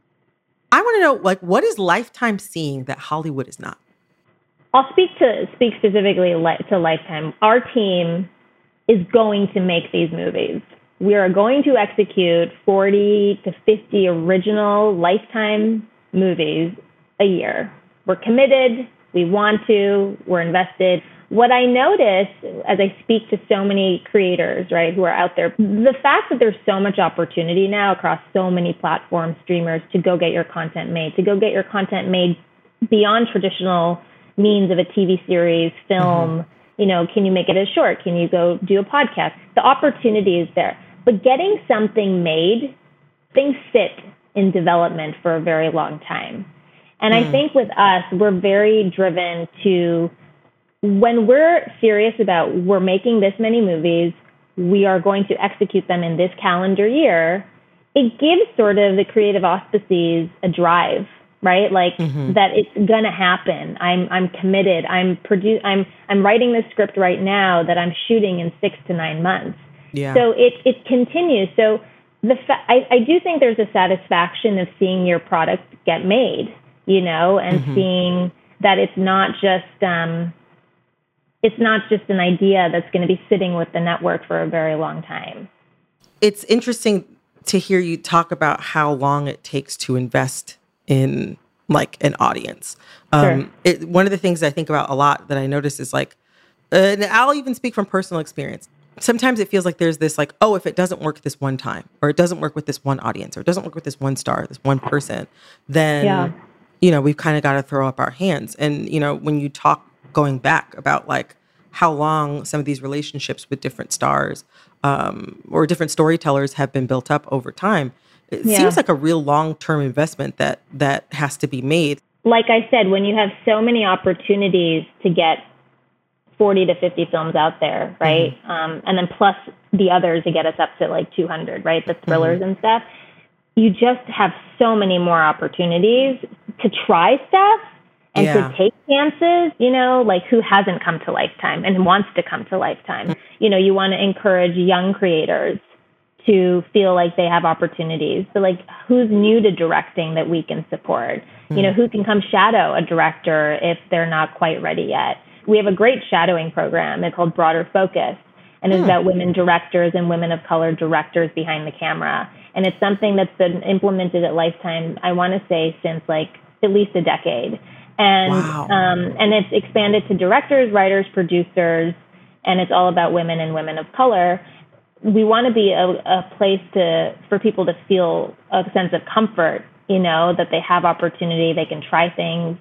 Speaker 2: I want to know, like, what is Lifetime seeing that Hollywood is not?
Speaker 10: I'll speak to speak specifically to Lifetime. Our team is going to make these movies. We are going to execute forty to fifty original Lifetime movies a year. We're committed. We want to. We're invested. What I notice as I speak to so many creators, right, who are out there, the fact that there's so much opportunity now across so many platforms, streamers, to go get your content made, to go get your content made beyond traditional means of a T V series, film, mm-hmm. you know, can you make it a short? Can you go do a podcast? The opportunity is there. But getting something made, things sit in development for a very long time. And mm. I think with us, we're very driven to, when we're serious about we're making this many movies, we are going to execute them in this calendar year, it gives sort of the creative auspices a drive, right? Like mm-hmm. that it's gonna happen. I'm I'm committed. I'm produ- I'm I'm writing this script right now that I'm shooting in six to nine months.
Speaker 2: Yeah.
Speaker 10: So it it continues. So The fa- I, I do think there's a satisfaction of seeing your product get made, you know, and mm-hmm. seeing that it's not just um, it's not just an idea that's going to be sitting with the network for a very long time.
Speaker 2: It's interesting to hear you talk about how long it takes to invest in like an audience. Um,
Speaker 10: Sure.
Speaker 2: it, one of the things I think about a lot that I notice is like, uh, and I'll even speak from personal experience. Sometimes it feels like there's this like, oh, if it doesn't work this one time, or it doesn't work with this one audience, or it doesn't work with this one star, this one person, then,
Speaker 10: Yeah.
Speaker 2: you know, we've kind of got to throw up our hands. And, you know, when you talk going back about like how long some of these relationships with different stars um, or different storytellers have been built up over time, it
Speaker 10: Yeah.
Speaker 2: seems like a real long-term investment that that has to be made.
Speaker 10: Like I said, when you have so many opportunities to get forty to fifty films out there, right? Mm-hmm. Um, and then plus the others to get us up to like two hundred, right? The thrillers mm-hmm. and stuff. You just have so many more opportunities to try stuff and
Speaker 2: yeah.
Speaker 10: to take chances, you know, like who hasn't come to Lifetime and wants to come to Lifetime? Mm-hmm. You know, you want to encourage young creators to feel like they have opportunities. So like who's new to directing that we can support? Mm-hmm. You know, who can come shadow a director if they're not quite ready yet? We have a great shadowing program. It's called Broader Focus, and it's mm-hmm. about women directors and women of color directors behind the camera. And it's something that's been implemented at Lifetime, I want to say, since like at least a decade. And
Speaker 2: wow.
Speaker 10: um, and it's expanded to directors, writers, producers, and it's all about women and women of color. We want to be a, a place to for people to feel a sense of comfort, you know, that they have opportunity, they can try things.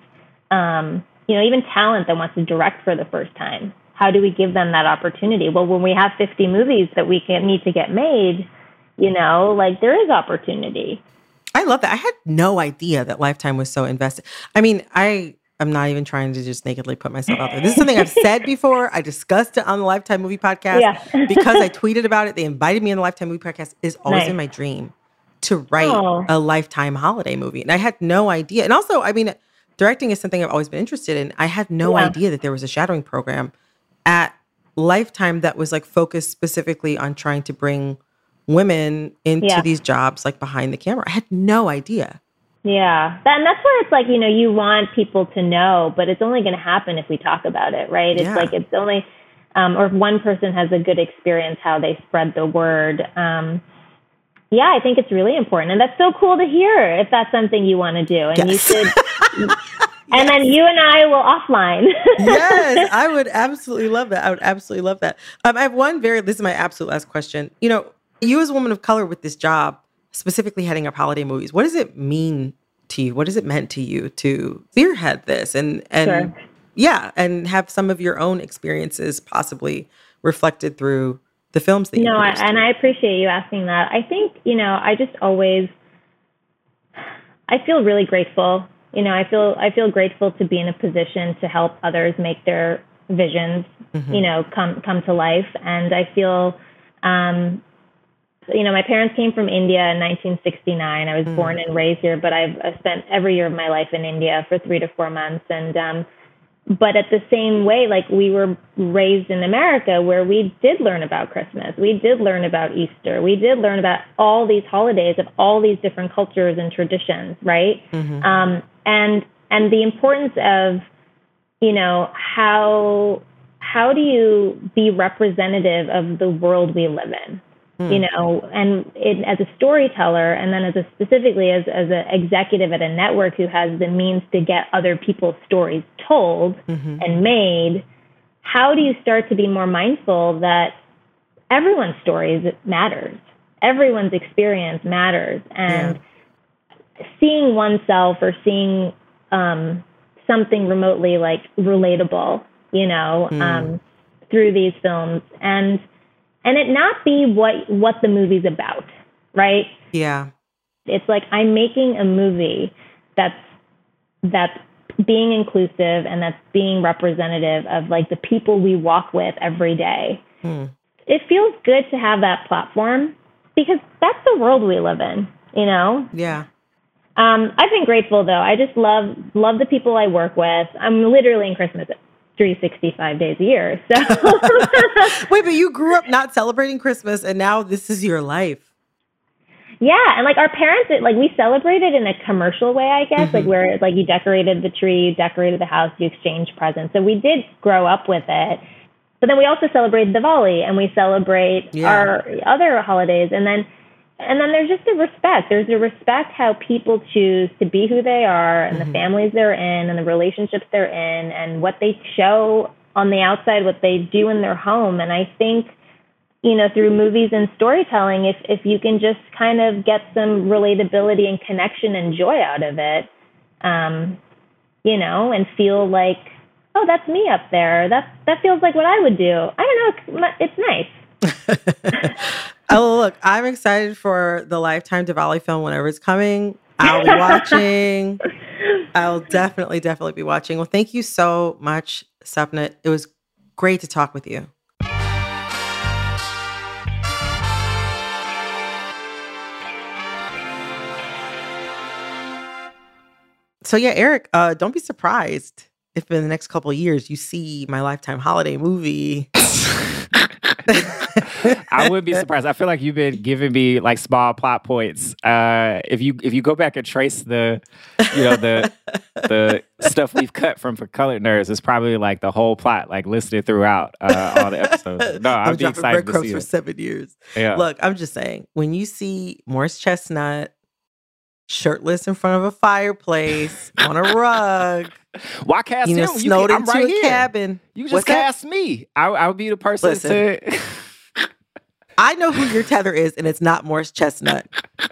Speaker 10: Um, you know, even talent that wants to direct for the first time. How do we give them that opportunity? Well, when we have fifty movies that we can need to get made, you know, like there is opportunity.
Speaker 2: I love that. I had no idea that Lifetime was so invested. I mean, I am not even trying to just nakedly put myself out there. This is something I've said before. I discussed it on the Lifetime Movie Podcast
Speaker 10: yeah.
Speaker 2: because I tweeted about it. They invited me on the Lifetime Movie Podcast. It's always
Speaker 10: nice.
Speaker 2: in my dream to write
Speaker 10: oh.
Speaker 2: a Lifetime holiday movie. And I had no idea. And also, I mean, directing is something I've always been interested in. I had no
Speaker 10: yeah.
Speaker 2: idea that there was a shadowing program at Lifetime that was like focused specifically on trying to bring women into
Speaker 10: yeah.
Speaker 2: these jobs like behind the camera. I had no idea.
Speaker 10: Yeah. That, and that's where it's like, you know, you want people to know, but it's only going to happen if we talk about it, right? It's
Speaker 2: yeah.
Speaker 10: like it's only, um, or if one person has a good experience, how they spread the word. Um, yeah, I think it's really important. And that's so cool to hear if that's something you want to do. And yes. you should... And yes. then you and I will offline.
Speaker 2: Yes, I would absolutely love that. I would absolutely love that. Um, I have one very, this is my absolute last question. You know, you as a woman of color with this job, specifically heading up holiday movies, what does it mean to you? What has it meant to you to spearhead this and, and
Speaker 10: sure.
Speaker 2: yeah, and have some of your own experiences possibly reflected through the films that you
Speaker 10: No, I,
Speaker 2: produced?
Speaker 10: and I appreciate you asking that. I think, you know, I just always, I feel really grateful. You know, I feel I feel grateful to be in a position to help others make their visions, mm-hmm. you know, come come to life. And I feel, um, you know, my parents came from India in nineteen sixty-nine. I was mm-hmm. born and raised here, but I've, I've spent every year of my life in India for three to four months. And um, but at the same way, like we were raised in America where we did learn about Christmas. We did learn about Easter. We did learn about all these holidays of all these different cultures and traditions, right? Mm-hmm. Um, and and the importance of, you know, how how do you be representative of the world we live in? Mm. You know, and it, as a storyteller, and then as a specifically as as an executive at a network who has the means to get other people's stories told mm-hmm. and made, how do you start to be more mindful that everyone's stories matters, everyone's experience matters, and yeah. seeing oneself or seeing um, something remotely like relatable, you know, mm. um, through these films and. And it not be what, what the movie's about, right?
Speaker 2: Yeah.
Speaker 10: It's like I'm making a movie that's that's being inclusive and that's being representative of like the people we walk with every day. Hmm. It feels good to have that platform because that's the world we live in, you know?
Speaker 2: Yeah.
Speaker 10: Um, I've been grateful though. I just love love the people I work with. I'm literally in Christmas three hundred sixty-five days a year. So
Speaker 2: wait, but you grew up not celebrating Christmas and now this is your life.
Speaker 10: Yeah. And like our parents, it, like we celebrated in a commercial way, I guess, mm-hmm. like where like you decorated the tree, you decorated the house, you exchanged presents. So we did grow up with it. But then we also celebrate Diwali and we celebrate yeah. our other holidays. And then And then there's just a respect. There's a respect how people choose to be who they are and mm-hmm. the families they're in and the relationships they're in and what they show on the outside, what they do in their home. And I think, you know, through movies and storytelling, if if you can just kind of get some relatability and connection and joy out of it, um, you know, and feel like, oh, that's me up there. That that feels like what I would do. I don't know. It's, it's nice.
Speaker 2: Oh, look, I'm excited for the Lifetime Diwali film whenever it's coming. I'll be watching. I'll definitely, definitely be watching. Well, thank you so much, Sapna. It was great to talk with you. So yeah, Eric, uh, don't be surprised if in the next couple of years you see my Lifetime holiday movie.
Speaker 9: I wouldn't be surprised. I feel like you've been giving me like small plot points. Uh, if you if you go back and trace the, you know, the the stuff we've cut from For Colored Nerds, it's probably like the whole plot, like listed throughout uh, all the episodes. No, I'd be excited to see
Speaker 2: for
Speaker 9: it.
Speaker 2: seven years.
Speaker 9: Yeah.
Speaker 2: Look, I'm just saying, when you see Morris Chestnut shirtless in front of a fireplace on a rug.
Speaker 9: Why cast
Speaker 2: you know,
Speaker 9: him?
Speaker 2: snowed
Speaker 9: you can,
Speaker 2: into
Speaker 9: I'm right
Speaker 2: a
Speaker 9: here.
Speaker 2: cabin.
Speaker 9: You just
Speaker 2: What's
Speaker 9: cast
Speaker 2: that?
Speaker 9: me. I, I would be the person
Speaker 2: Listen,
Speaker 9: to...
Speaker 2: I know who your tether is, and it's not Morris Chestnut.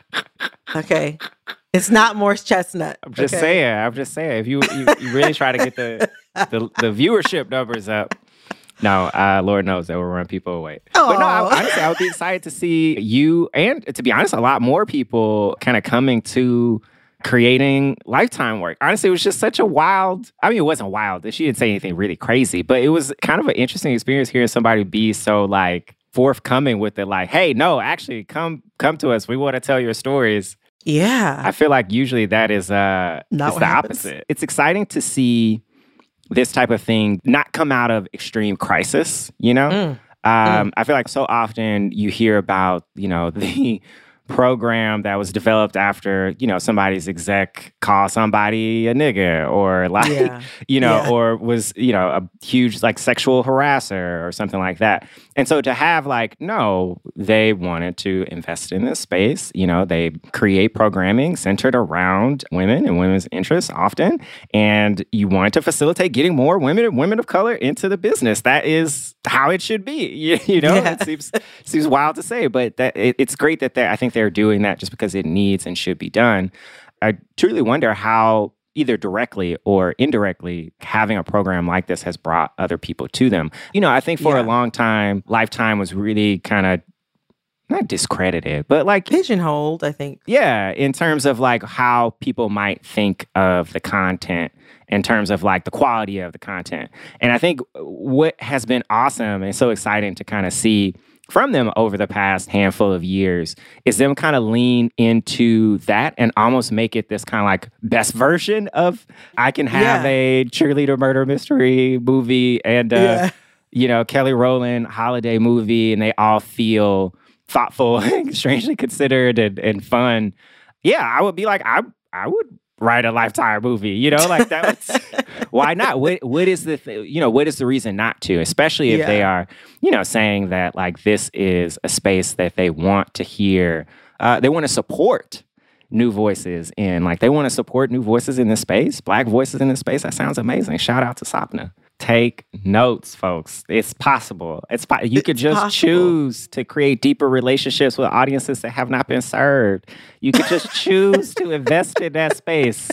Speaker 2: Okay? It's not Morris Chestnut.
Speaker 9: I'm just
Speaker 2: okay?
Speaker 9: saying. I'm just saying. If you, you, you really try to get the, the the viewership numbers up, no, uh, Lord knows that will run people away.
Speaker 2: Aww.
Speaker 9: But no, I, honestly, I would be excited to see you and, to be honest, a lot more people kind of coming to creating Lifetime work. Honestly, it was just such a wild, I mean, it wasn't wild. She didn't say anything really crazy, but it was kind of an interesting experience hearing somebody be so like forthcoming with it. Like, hey, no, actually come, come to us. We want to tell your stories.
Speaker 2: Yeah.
Speaker 9: I feel like usually that is uh,
Speaker 2: Not
Speaker 9: it's
Speaker 2: what
Speaker 9: the
Speaker 2: happens.
Speaker 9: opposite. It's exciting to see this type of thing not come out of extreme crisis, you know?
Speaker 2: Mm.
Speaker 9: Um,
Speaker 2: Mm.
Speaker 9: I feel like so often you hear about, you know, the program that was developed after, you know, somebody's exec call somebody a nigga or like,
Speaker 2: Yeah.
Speaker 9: you know,
Speaker 2: Yeah.
Speaker 9: or was, you know, a huge like sexual harasser or something like that. And so to have like, no, they wanted to invest in this space, you know, they create programming centered around women and women's interests often. And you wanted to facilitate getting more women and women of color into the business. That is how it should be. You, you know,
Speaker 2: Yeah.
Speaker 9: it seems seems wild to say, but that it, it's great that they I think they're doing that just because it needs and should be done. I truly wonder how either directly or indirectly having a program like this has brought other people to them. You know, I think for
Speaker 2: Yeah.
Speaker 9: a long time, Lifetime was really kind of not discredited, but like
Speaker 2: Pigeonholed, I think.
Speaker 9: yeah, in terms of like how people might think of the content, in terms of like the quality of the content. And I think what has been awesome and so exciting to kind of see from them over the past handful of years is them kind of lean into that and almost make it this kind of like best version of I can have
Speaker 2: Yeah.
Speaker 9: a cheerleader murder mystery movie and, uh,
Speaker 2: Yeah.
Speaker 9: you know, Kelly Rowland holiday movie, and they all feel thoughtful, strangely considered, and, and fun. Yeah, I would be like, I I would write a Lifetime movie, you know, like that. Was, why not? What what is the th- you know what is the reason not to? Especially if
Speaker 2: Yeah.
Speaker 9: they are, you know, saying that like this is a space that they want to hear, uh, they want to support new voices in, like they want to support new voices in this space, Black voices in this space. That sounds amazing. Shout out to Sapna. Take notes, folks. It's possible. It's po- you could
Speaker 2: It's
Speaker 9: just
Speaker 2: possible.
Speaker 9: choose to create deeper relationships with audiences that have not been served. You could just choose to invest in that space.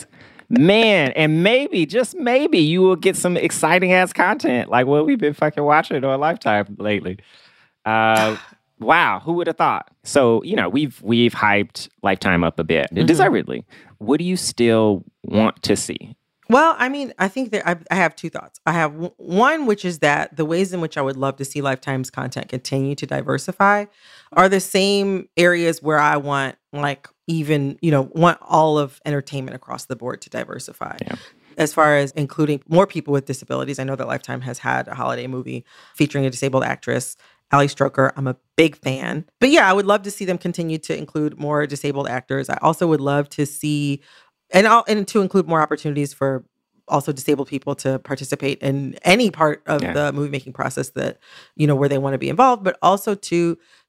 Speaker 9: Man, and maybe, just maybe, you will get some exciting ass content like what we've been fucking watching on Lifetime lately. Uh, wow, who would have thought? So, you know, we've we've hyped Lifetime up a bit,
Speaker 2: Mm-hmm.
Speaker 9: deservedly. What do you still want to see?
Speaker 2: Well, I mean, I think that I, I have two thoughts. I have w- one, which is that the ways in which I would love to see Lifetime's content continue to diversify are the same areas where I want, like, even, you know, want all of entertainment across the board to diversify.
Speaker 9: Yeah.
Speaker 2: As far as including more people with disabilities, I know that Lifetime has had a holiday movie featuring a disabled actress, Ali Stroker. I'm a big fan. But yeah, I would love to see them continue to include more disabled actors. I also would love to see And I'll, and to include more opportunities for also disabled people to participate in any part of
Speaker 9: Yeah.
Speaker 2: the movie making process that, you know, where they want to be involved, but also to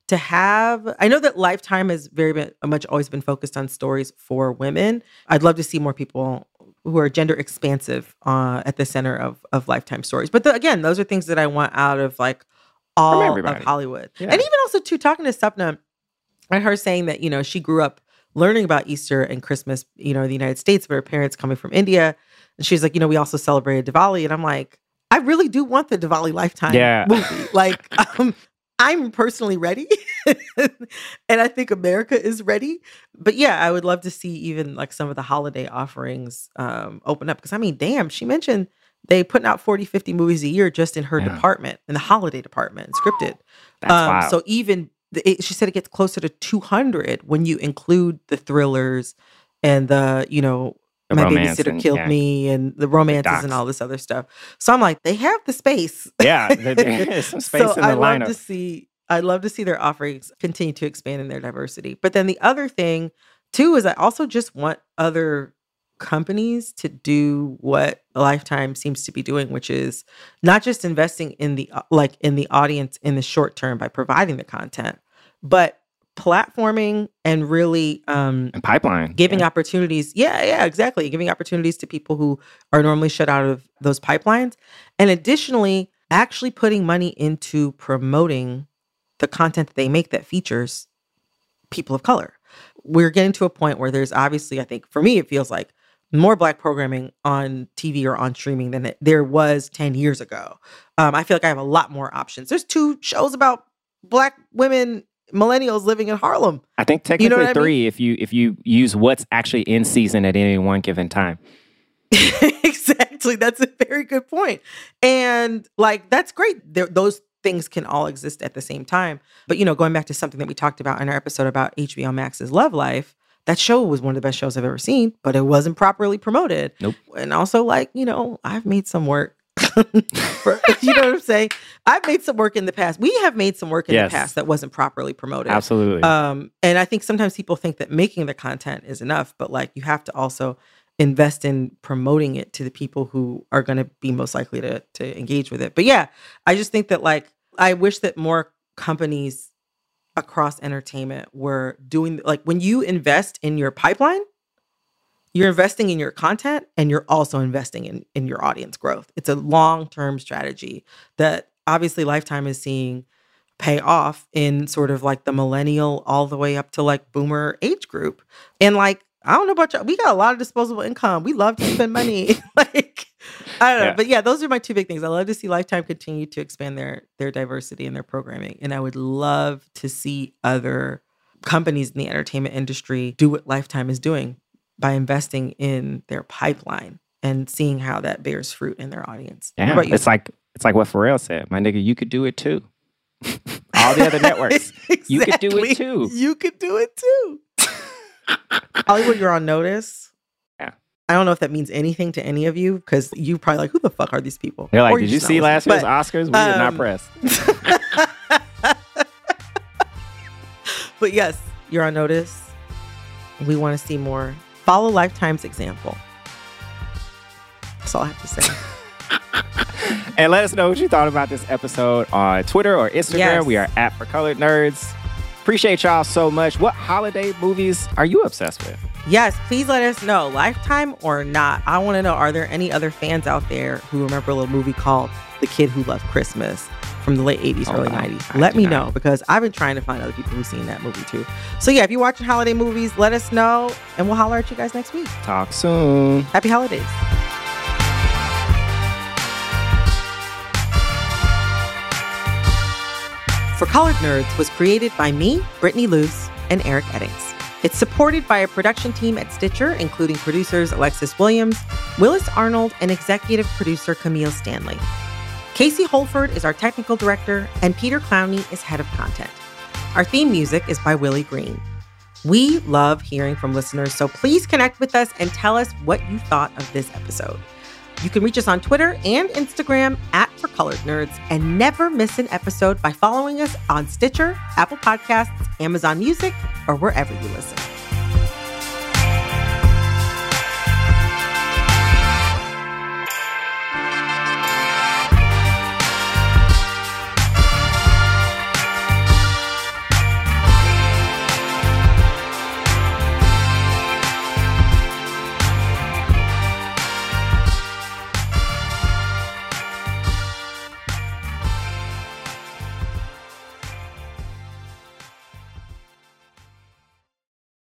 Speaker 2: to have, I know that Lifetime has very been, much always been focused on stories for women. I'd love to see more people who are gender expansive uh, at the center of, of Lifetime stories. But the, again, those are things that I want out of like all of Hollywood. Yeah. And even also too, talking to Sapna, and her saying that, you know, she grew up learning about Easter and Christmas, you know, in the United States, but her parents coming from India. And she's like, you know, we also celebrated Diwali. And I'm like, I really do want the Diwali Lifetime
Speaker 9: yeah.
Speaker 2: movie. Like, um, I'm personally ready. And I think America is ready. But yeah, I would love to see even like some of the holiday offerings um, open up. Because I mean, damn, she mentioned they putting out forty, fifty movies a year just in her yeah. department, in the holiday department, scripted.
Speaker 9: That's
Speaker 2: um,
Speaker 9: wild.
Speaker 2: So even, the, it, she said it gets closer to two hundred when you include the thrillers and the, you know,
Speaker 9: the
Speaker 2: My Babysitter
Speaker 9: and,
Speaker 2: Killed
Speaker 9: yeah.
Speaker 2: Me and the romances
Speaker 9: the
Speaker 2: and all this other stuff. So I'm like, they have the space.
Speaker 9: Yeah, there is some space
Speaker 2: so
Speaker 9: in the
Speaker 2: I
Speaker 9: lineup.
Speaker 2: love to see, I'd love to see their offerings continue to expand in their diversity. But then the other thing too is I also just want other companies to do what Lifetime seems to be doing, which is not just investing in the like in the audience in the short term by providing the content, but platforming and really um
Speaker 9: and pipeline
Speaker 2: giving
Speaker 9: yeah.
Speaker 2: opportunities. Yeah, yeah, exactly. Giving opportunities to people who are normally shut out of those pipelines. And additionally, actually putting money into promoting the content that they make that features people of color. We're getting to a point where there's obviously, I think for me, it feels like more Black programming on T V or on streaming than it, there was ten years ago. Um, I feel like I have a lot more options. There's two shows about Black women, millennials living in Harlem.
Speaker 9: I think technically
Speaker 2: you know
Speaker 9: three
Speaker 2: I mean?
Speaker 9: if you if you use what's actually in season at any one given time.
Speaker 2: Exactly. That's a very good point. And like, that's great. There, those things can all exist at the same time. But, you know, going back to something that we talked about in our episode about H B O Max's Love Life, that show was one of the best shows I've ever seen, but it wasn't properly promoted.
Speaker 9: Nope.
Speaker 2: And also, like, you know, I've made some work. for, you know what I'm saying? I've made some work in the past. We have made some work in
Speaker 9: yes.
Speaker 2: the past that wasn't properly promoted.
Speaker 9: Absolutely.
Speaker 2: Um, and I think sometimes people think that making the content is enough, but like you have to also invest in promoting it to the people who are going to be most likely to to engage with it. But yeah, I just think that like, I wish that more companies across entertainment were doing, like when you invest in your pipeline, you're investing in your content and you're also investing in, in your audience growth. It's a long-term strategy that obviously Lifetime is seeing pay off in sort of like the millennial all the way up to like boomer age group. And like, I don't know about y'all, we got a lot of disposable income. We love to spend money. Like, I don't know.
Speaker 9: Yeah.
Speaker 2: But yeah, those are my two big things. I love to see Lifetime continue to expand their their diversity and their programming. And I would love to see other companies in the entertainment industry do what Lifetime is doing by investing in their pipeline and seeing how that bears fruit in their audience.
Speaker 9: Yeah,
Speaker 2: What about you?
Speaker 9: it's like it's like what Pharrell said. My nigga, you could do it too. All the other networks, you could do it too.
Speaker 2: You could do it too. Hollywood, you're on notice.
Speaker 9: Yeah.
Speaker 2: I don't know if that means anything to any of you because you probably like, who the fuck are these people?
Speaker 9: They're like,
Speaker 2: Or
Speaker 9: did you
Speaker 2: just
Speaker 9: see
Speaker 2: not
Speaker 9: last
Speaker 2: listening.
Speaker 9: year's Oscars? We
Speaker 2: But,
Speaker 9: did not
Speaker 2: um,
Speaker 9: press.
Speaker 2: But yes, you're on notice. We want to see more. Follow Lifetime's example. That's all I have to say.
Speaker 9: And let us know what you thought about this episode on Twitter or Instagram.
Speaker 2: Yes.
Speaker 9: We are at For Colored Nerds. Appreciate y'all so much. What holiday movies are you obsessed with?
Speaker 2: Yes, please let us know, Lifetime or not. I want to know, are there any other fans out there who remember a little movie called The Kid Who Loved Christmas from the late eighties,
Speaker 9: Oh,
Speaker 2: early
Speaker 9: no.
Speaker 2: nineties?
Speaker 9: I
Speaker 2: Let
Speaker 9: do
Speaker 2: me
Speaker 9: not.
Speaker 2: know because I've been trying to find other people who've seen that movie too. So yeah, if you're watching holiday movies, let us know and we'll holler at you guys next week.
Speaker 9: Talk soon.
Speaker 2: Happy holidays. For Colored Nerds was created by me, Brittany Luce, and Eric Eddings. It's supported by a production team at Stitcher, including producers Alexis Williams, Willis Arnold, and executive producer Camille Stanley. Casey Holford is our technical director, and Peter Clowney is head of content. Our theme music is by Willie Green. We love hearing from listeners, so please connect with us and tell us what you thought of this episode. You can reach us on Twitter and Instagram at For Colored Nerds and never miss an episode by following us on Stitcher, Apple Podcasts, Amazon Music, or wherever you listen.